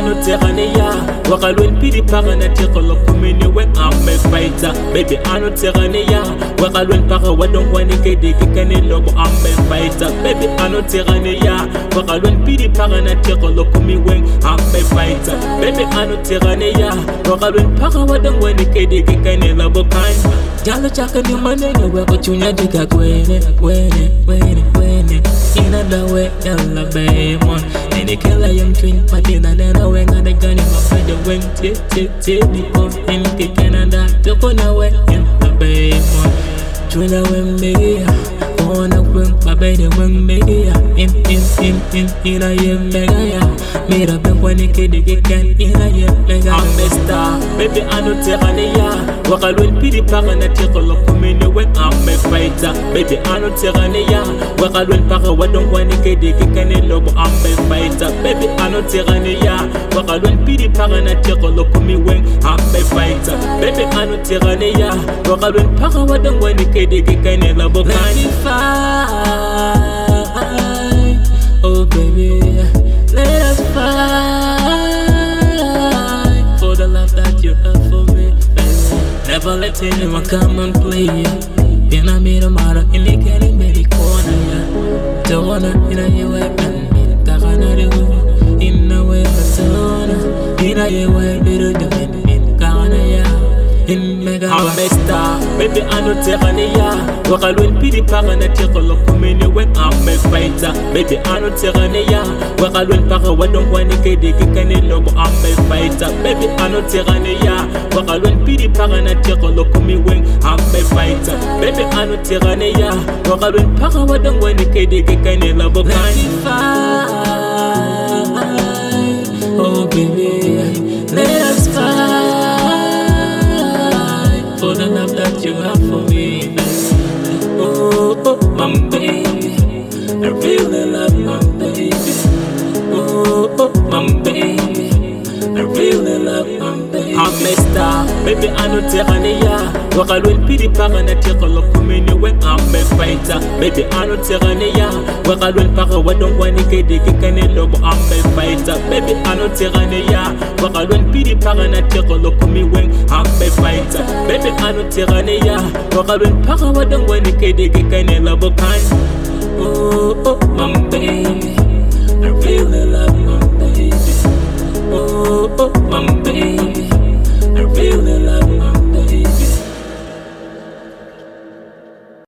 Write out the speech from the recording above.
ano terania wakalwen pidi para na tekolo kumene when I'm a fighter baby ano terania wakalwen para wadon wani kede kene lobo I'm a fighter baby ano terania wakalwen pidi para na tekolo kumi when I'm a fighter baby ano terania wakalwen para wadon wani kede kene lobo kan jalo chaka ni manene wako chunya diga kwene ina dawe yalla baymon nene kela young twin patina nena wenga de gani mafede weng ti di of in ke Canada to kona we yalla baymon chuna wembe ona weng babede weng media in ina yem mega ya mira ben kwani kede ken ina yem mega I'm the star baby ano terania wakalwen pidi para na tekolo kumene when I'm a fighter baby ano terania wakalwen para wadon kwani kede kene lobo I'm a fighter baby ano terania wakalwen pidi para na tekolo kumi when I'm a fighter baby ano terania wakalwen para wadon kwani kede kene lobo kan oh baby, let us fight for the love that you have for me, baby. Never let anyone come and play ya. In a mirror, matter in the getting very corner, yeah. Don't wanna in a you weapon, Takana in a way, but in a you way, better than in Ghana, yeah. I'm a star, baby ano terania wakalwen pidi para na tekolo kumene when I'm a fighter baby ano terania wakalwen para wadon wani kede kene lobo I'm a fighter baby ano terania wakalwen pidi para na tekolo kumi when I'm a fighter baby ano terania wakalwen para wadon wani kede kene lobo kan oh baby let us fight for the love that you have for me, baby. Oh, my baby, I really love my baby. Oh, my baby, I really love my baby. I'm a star, baby, ano terania wakalwen pidi para na tekolo kumene when I'm a fighter baby ano terania wakalwen para wadon wani kede kene lobo I'm a fighter baby ano terania wakalwen pidi para na tekolo kumi when I'm a fighter baby ano terania wakalwen para wadon wani kede kene lobo kan oh my baby I really